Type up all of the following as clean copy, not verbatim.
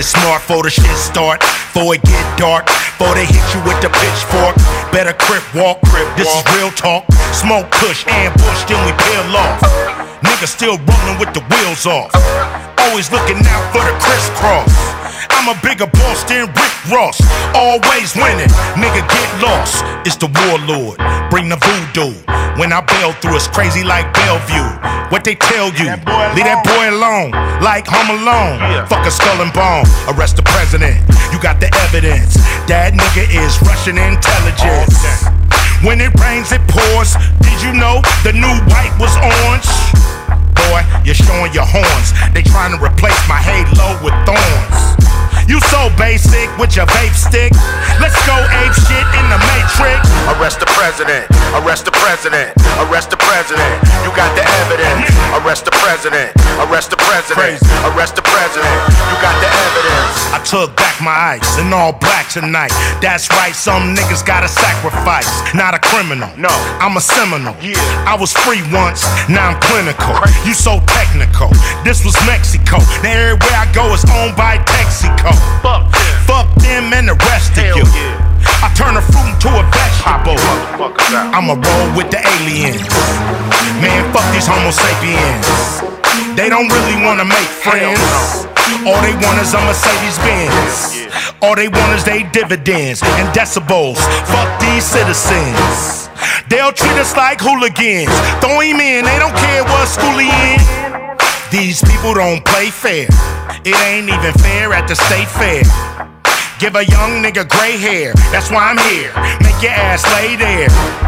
it smart before the shit start, before it get dark, before they hit you with the pitchfork. Better crip walk, this is real talk. Smoke kush, ambush, then we peel off. Niggas still rolling with the wheels off. Always looking out for the crisscross. I'm a bigger boss than Rick Ross. Always winning, nigga get lost. It's the warlord, bring the voodoo. When I bail through, it's crazy like Bellevue. What they tell you, leave that boy alone, like Home Alone. Fuck a skull and bone, arrest the president. You got the evidence, that nigga is Russian intelligence. When it rains, it pours. Did you know the new white was orange? Boy, you're showing your horns. They trying to replace my halo with thorns. You so basic with your vape stick. Let's go ape shit in the Matrix. Arrest the president, arrest the president, arrest the president. You got the evidence. Arrest the president, arrest the president, arrest the president. You got the evidence. I took back my ice in all black tonight. That's right, some niggas gotta sacrifice. Not a criminal, no, I'm a Seminole. I was free once, now I'm clinical. You so technical, this was Mexico. Now everywhere I go is owned by Texaco. Fuck them and the rest of you. I turn a fruit into a vegetable. I'ma roll with the aliens. Man, fuck these homo sapiens. They don't really wanna make friends. All they want is a Mercedes Benz. All they want is they dividends and decibels. Fuck these citizens. They'll treat us like hooligans. Throw him in, they don't care what school he in. These people don't play fair. It ain't even fair at the state fair. Give a young nigga gray hair, that's why I'm here. Make your ass lay there.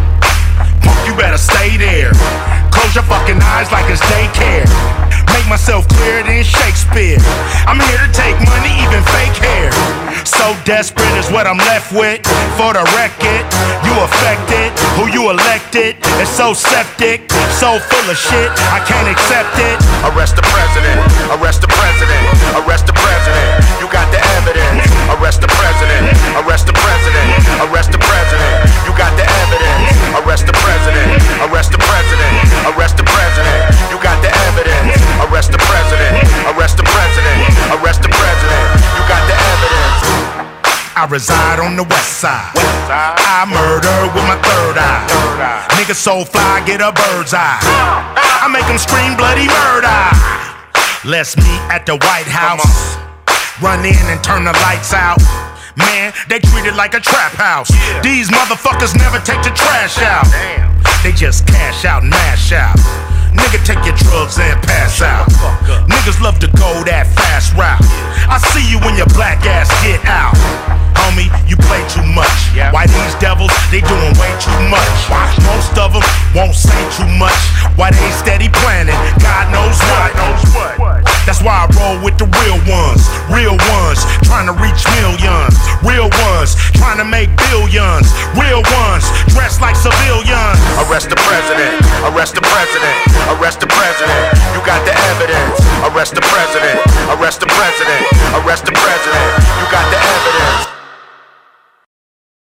Punk, you better stay there. Close your fucking eyes like it's daycare. Make myself clearer than Shakespeare. I'm here to take money, even fake hair. So desperate is what I'm left with. For the record, you affected. Who you elected is so septic, so full of shit, I can't accept it. Arrest the president, arrest the president, arrest the president. You got the evidence. Arrest the president, arrest the president, arrest the president. You got the evidence. Arrest the president, arrest the president, arrest the president. You got the evidence. Arrest the president, arrest the president, arrest the president. You got the evidence. I reside on the west side. I murder with my third eye. Niggas so fly, get a bird's eye. I make them scream bloody murder. Let's meet at the White House. Run in and turn the lights out. Man, they treat it like a trap house. These motherfuckers never take the trash out. They just cash out and mash out. Nigga, take your drugs and pass out. Niggas love to go that fast route. I see you when your black ass get out. Homie, you play too much. Why these devils, they doing way too much. Most of them won't say too much. Why they steady planning, God knows what. That's why I roll with the real ones. Real ones, trying to reach millions. Real ones, trying to make billions. Real ones, dressed like civilians. Arrest the president, arrest the president, arrest the president. You got the evidence. Arrest the president, arrest the president, arrest the president.